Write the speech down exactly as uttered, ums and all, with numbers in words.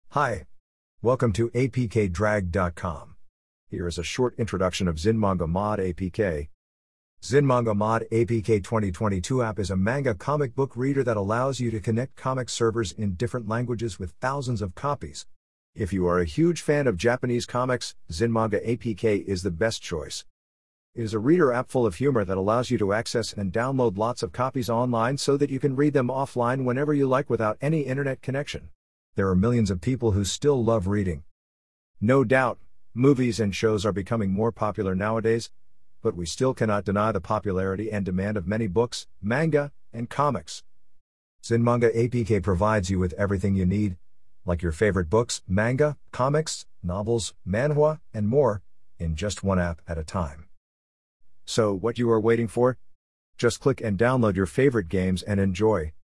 Hi. Welcome to A P K Drag dot com. Here is a short introduction of ZinManga Mod A P K. ZinManga Mod A P K twenty twenty-two app is a manga comic book reader that allows you to connect comic servers in different languages with thousands of copies. If you are a huge fan of Japanese comics, ZinManga A P K is the best choice. It is a reader app full of humor that allows you to access and download lots of copies online so that you can read them offline whenever you like without any internet connection. There are millions of people who still love reading. No doubt, movies and shows are becoming more popular nowadays, but we still cannot deny the popularity and demand of many books, manga, and comics. ZinManga A P K provides you with everything you need, like your favorite books, manga, comics, novels, manhwa, and more, in just one app at a time. So what you are waiting for? Just click and download your favorite games and enjoy.